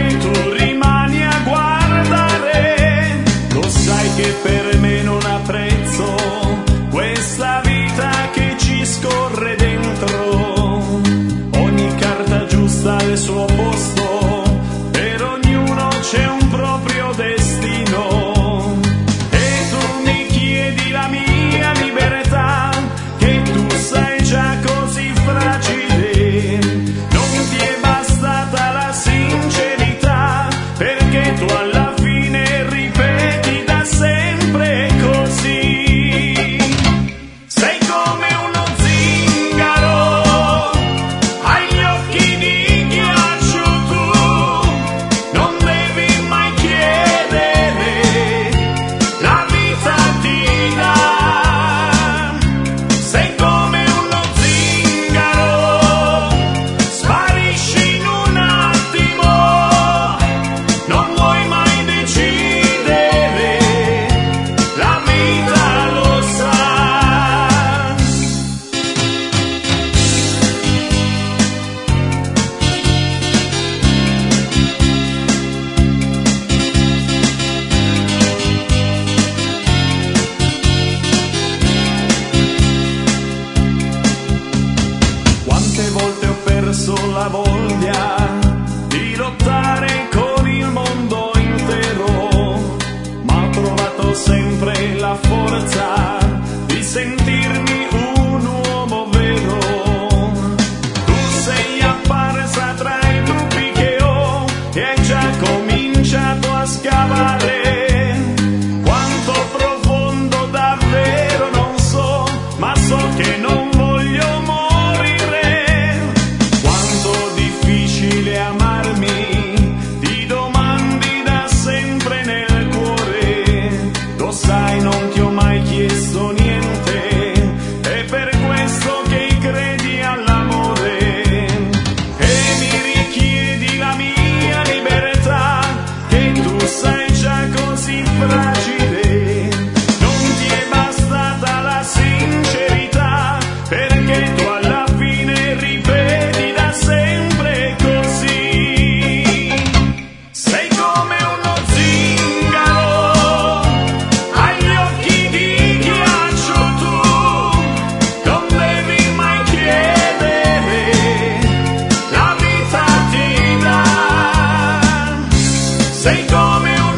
e tu rimani a guardare. Lo sai che per me non ha prezzo questa vita che ci scorre dentro. Ogni carta giusta al suo posto, per ognuno c'è un proprio destino. E tu mi chiedi la mia libertà, che tu sai già così fragile. Non ti è bastata la sincerità, perché tu alla fine ripeti da sempre così. Sei come uno zingaro, hai gli occhi di ghiaccio tu, non devi mai chiedere, la vita ti dà. Sei come uno zingaro, sparisci in un attimo, non vuoi mai decidere, la vita lo sa. Quante volte ho perso la voglia di lottare con il mondo intero, ma ho trovato sempre la forza di sentirmi un uomo vero. Tu sei apparsa tra i dubbi che ho e hai già cominciato a scavare. Quanto profondo davvero non so, ma so che non voglio morire. Quanto difficile amarmi, ti domandi da sempre nel cuore. Lo sai, non ti ho mai chiesto niente, è per questo che credi all'amore. E mi richiedi la mia libertà, che tu sai già così fragile. Non ti è bastata la sincerità, perché tu alla fine ripeti da sempre così. Sei come uno zingaro, hai gli occhi di ghiaccio tu, non devi mai chiedere, la vita ti dà. Sei come